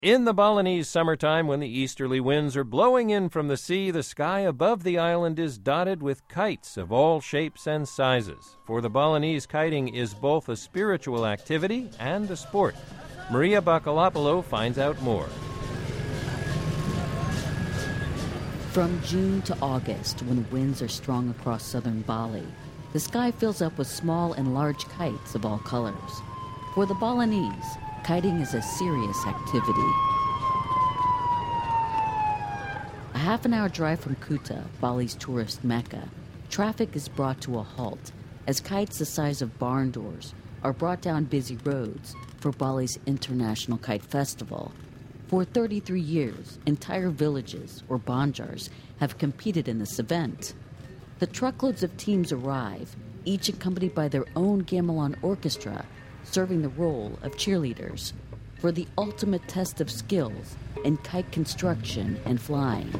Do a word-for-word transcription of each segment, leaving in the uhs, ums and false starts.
In the Balinese summertime, when the easterly winds are blowing in from the sea, the sky above the island is dotted with kites of all shapes and sizes. For the Balinese, kiting is both a spiritual activity and a sport. Maria Bacalopoulos finds out more. From June to August, when winds are strong across southern Bali, the sky fills up with small and large kites of all colors. For the Balinese, kiting is a serious activity. A half an hour drive from Kuta, Bali's tourist mecca, traffic is brought to a halt as kites the size of barn doors are brought down busy roads for Bali's International Kite Festival. For thirty-three years, entire villages, or banjars, have competed in this event. The truckloads of teams arrive, each accompanied by their own gamelan orchestra, serving the role of cheerleaders for the ultimate test of skills in kite construction and flying.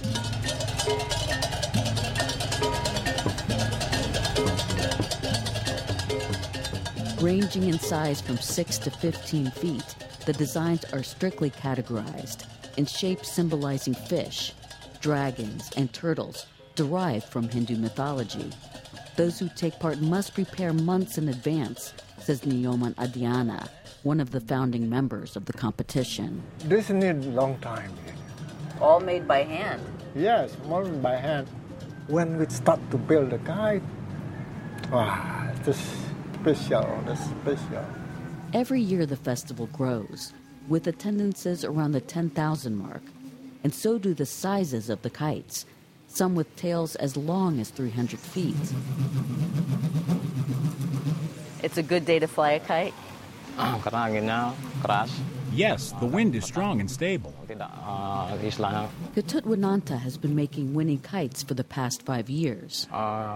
Ranging in size from six to fifteen feet, the designs are strictly categorized in shapes symbolizing fish, dragons, and turtles derived from Hindu mythology. Those who take part must prepare months in advance, says Nyoman Adiana, one of the founding members of the competition. This needs a long time. All made by hand? Yes, all by hand. When we start to build the kite, wow, it's special, it's special. Every year the festival grows, with attendances around the ten thousand mark, and so do the sizes of the kites, some with tails as long as three hundred feet. It's a good day to fly a kite? Yes, the wind is strong and stable. Ketut Winanta has been making winning kites for the past five years.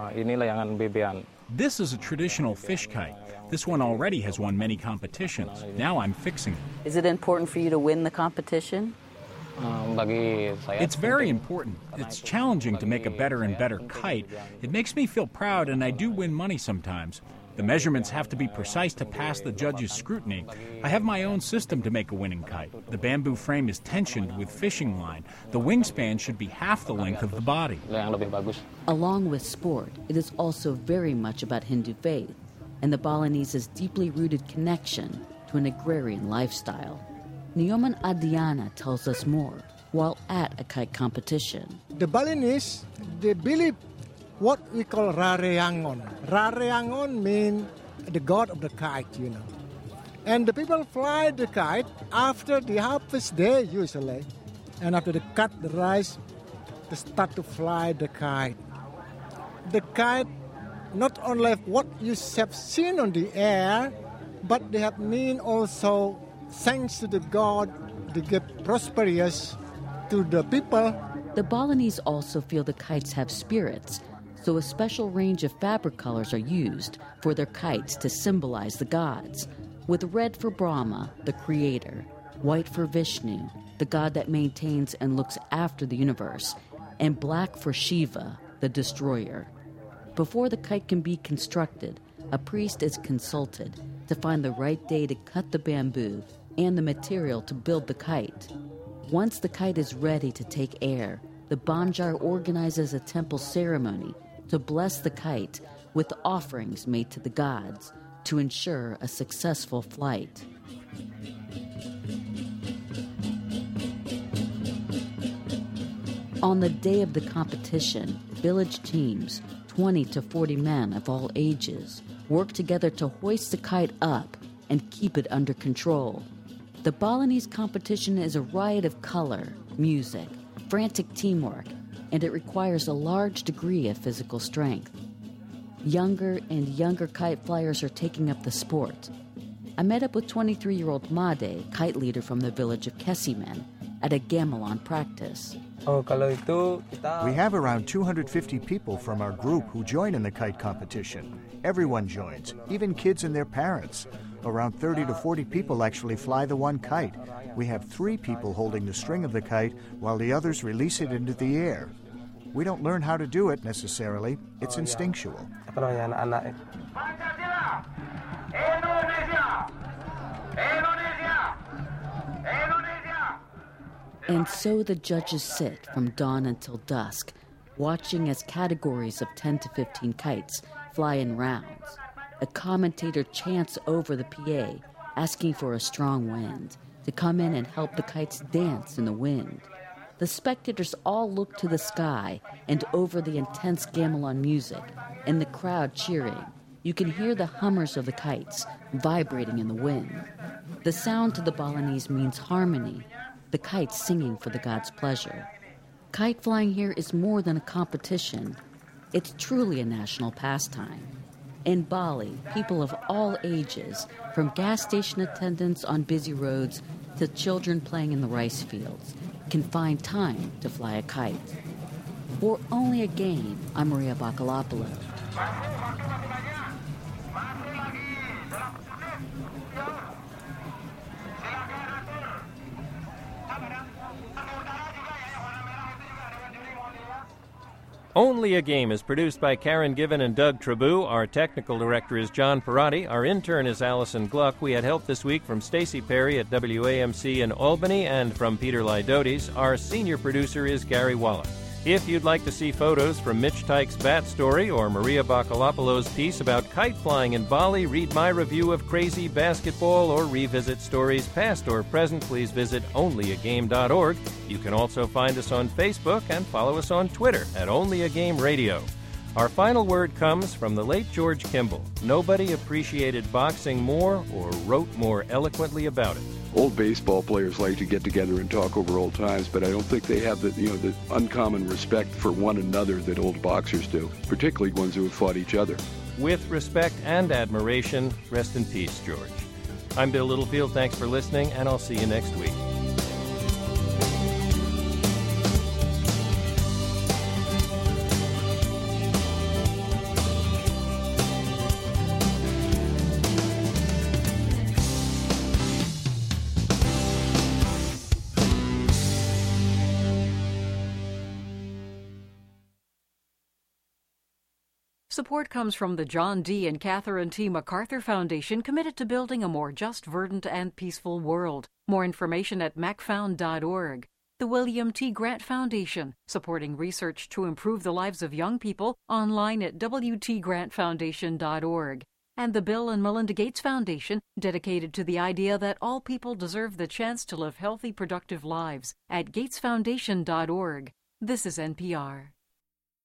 This is a traditional fish kite. This one already has won many competitions. Now I'm fixing it. Is it important for you to win the competition? It's very important. It's challenging to make a better and better kite. It makes me feel proud, and I do win money sometimes. The measurements have to be precise to pass the judges' scrutiny. I have my own system to make a winning kite. The bamboo frame is tensioned with fishing line. The wingspan should be half the length of the body. Along with sport, it is also very much about Hindu faith and the Balinese's deeply rooted connection to an agrarian lifestyle. Nyoman Adiana tells us more while at a kite competition. The Balinese, they believe what we call Rareangon. Rareangon means the god of the kite, you know. And the people fly the kite after the harvest day, usually. And after they cut the rice, they start to fly the kite. The kite, not only what you have seen on the air, but they have mean also, thanks to the god, they give prosperous to the people. The Balinese also feel the kites have spirits, so a special range of fabric colors are used for their kites to symbolize the gods, with red for Brahma, the creator, white for Vishnu, the god that maintains and looks after the universe, and black for Shiva, the destroyer. Before the kite can be constructed, a priest is consulted to find the right day to cut the bamboo and the material to build the kite. Once the kite is ready to take air, the Banjar organizes a temple ceremony to bless the kite with offerings made to the gods to ensure a successful flight. On the day of the competition, village teams, twenty to forty men of all ages, work together to hoist the kite up and keep it under control. The Balinese competition is a riot of color, music, frantic teamwork, and it requires a large degree of physical strength. Younger and younger kite flyers are taking up the sport. I met up with twenty-three-year-old Made, kite leader from the village of Kesimen, at a gamelan practice. We have around two hundred fifty people from our group who join in the kite competition. Everyone joins, even kids and their parents. Around thirty to forty people actually fly the one kite. We have three people holding the string of the kite while the others release it into the air. We don't learn how to do it necessarily. It's instinctual. And so the judges sit from dawn until dusk, watching as categories of ten to fifteen kites fly in rounds. A commentator chants over the P A, asking for a strong wind to come in and help the kites dance in the wind. The spectators all look to the sky and over the intense gamelan music, and the crowd cheering. You can hear the hummers of the kites vibrating in the wind. The sound to the Balinese means harmony, the kites singing for the god's pleasure. Kite flying here is more than a competition. It's truly a national pastime. In Bali, people of all ages, from gas station attendants on busy roads to children playing in the rice fields, can find time to fly a kite. For Only a Game, I'm Maria Bakalopoulos. Only a Game is produced by Karen Given and Doug Trabou. Our technical director is John Perotti. Our intern is Allison Gluck. We had help this week from Stacey Perry at W A M C in Albany and from Peter Lydotes. Our senior producer is Gary Wallach. If you'd like to see photos from Mitch Tyke's Bat Story or Maria Bakalopoulos' piece about kite flying in Bali, read my review of Crazy Basketball, or revisit stories past or present, please visit only a game dot org. You can also find us on Facebook and follow us on Twitter at Only a Game Radio. Our final word comes from the late George Kimball. Nobody appreciated boxing more or wrote more eloquently about it. Old baseball players like to get together and talk over old times, but I don't think they have the, you know, the uncommon respect for one another that old boxers do, particularly ones who have fought each other. With respect and admiration, rest in peace, George. I'm Bill Littlefield. Thanks for listening, and I'll see you next week. Support comes from the John D. and Catherine T. MacArthur Foundation, committed to building a more just, verdant, and peaceful world. More information at mac found dot org. The William T. Grant Foundation, supporting research to improve the lives of young people, online at w t grant foundation dot org. And the Bill and Melinda Gates Foundation, dedicated to the idea that all people deserve the chance to live healthy, productive lives, at gates foundation dot org. This is N P R.